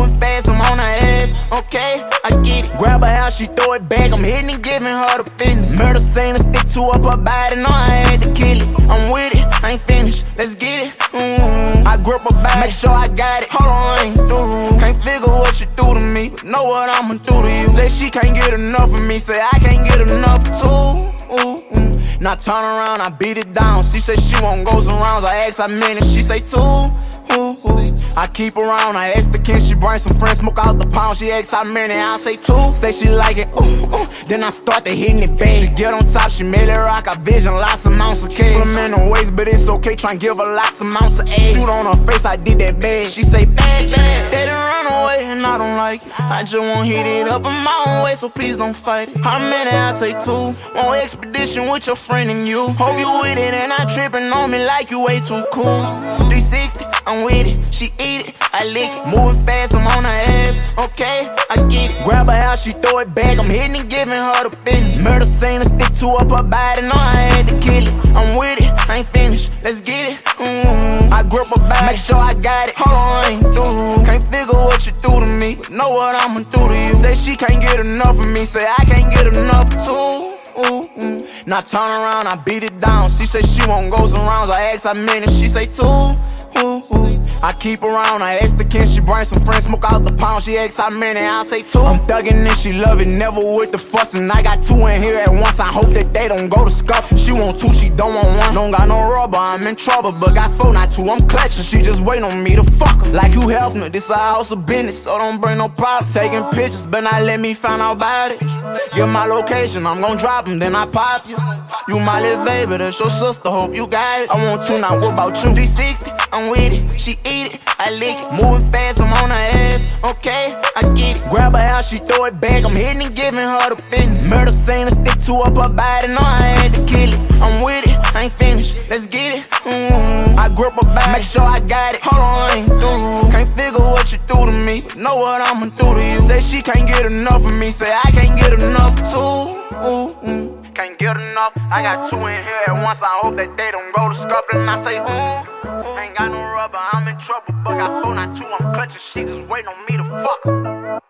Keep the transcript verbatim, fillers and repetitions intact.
Moving fast, I'm on her ass, okay, I get it. Grab her how she throw it back, I'm hitting and giving her the business. Murder scene to stick to up her body, know I had to kill it. I'm with it, I ain't finished, let's get it. Mm-hmm. I grip her back, make sure I got it. Hold on, I ain't through. Can't figure what you do to me, but know what I'ma do to you. Say she can't get enough of me, say I can't get enough too. Ooh, mm. Now turn around, I beat it down. She say she want goes and rounds, I ask how many, she say two. Ooh, ooh. I keep around, I ask the can she bring some friends, smoke out the pound. She asks how many, I say two. Say she like it, ooh, ooh. Then I start to hitting it bad. She get on top, she made it rock, I vision lots of amounts of cash. Put 'em in the waist, but it's okay, try and give her lots of amounts of ass. Shoot on her face, I did that bad. She say bad, bad. Steady run away, and I don't like it. I just want hit it up in my own way, so please don't fight it. How many, I say two. Want expedition with your friend and you. Hope you with it, and not tripping on me like you way too cool. three sixty, I'm with it, she eat it, I lick it. Moving fast, I'm on her ass, okay, I get it. Grab her how she throw it back, I'm hitting and giving her the business. Murder scene to stick to up her body, know I had to kill it. I'm with it, I ain't finished, let's get it. Mm-hmm. I grip her back, make sure I got it. Hold on, I ain't through. Can't figure what you do to me, but know what I'ma do to you. Say she can't get enough of me, say I can't get enough too. Ooh, mm. Now turn around, I beat it down. She say she want goes and rounds, I ask how many, she say two. Ooh, ooh. I keep around, I ask the can she bring some friends, smoke out the pound. She asks how many, I say two. I'm thuggin' and she love it, never with the fussin'. I got two in here at once, I hope that they don't go to scuffin'. She want two, she don't want one. Don't got no rubber, I'm in trouble, but got four, not two, I'm clutching. She just wait on me to fuck her, like you helping her. This a house of business, so don't bring no problem. Taking pictures, but not let me find out about it. Give my location, I'm gon' drop them, then I pop you. You my little baby, that's your sister, hope you got it. I want two, now what about you? three sixty, I'm with it, she eat it, I lick it. Moving fast, I'm on her ass, okay, I get it. Grab her how she throw it back, I'm hitting and giving her the business. Murder scene to stick to up her body, know I had to kill it. I'm with it, I ain't finished, let's get it. Mm-hmm. I grip her back, make sure I got it. Hold on, I ain't through. Can't figure what you do to me, but know what I'ma do to you. Say she can't get enough of me, say I can't get enough too. Ooh, mm. Can't get enough, I got two in here at once, I hope that they don't go to scuffle. And I say, ooh, ain't got no rubber, I'm in trouble, but got four, not two, I'm clutching. She just waiting on me to fuck her.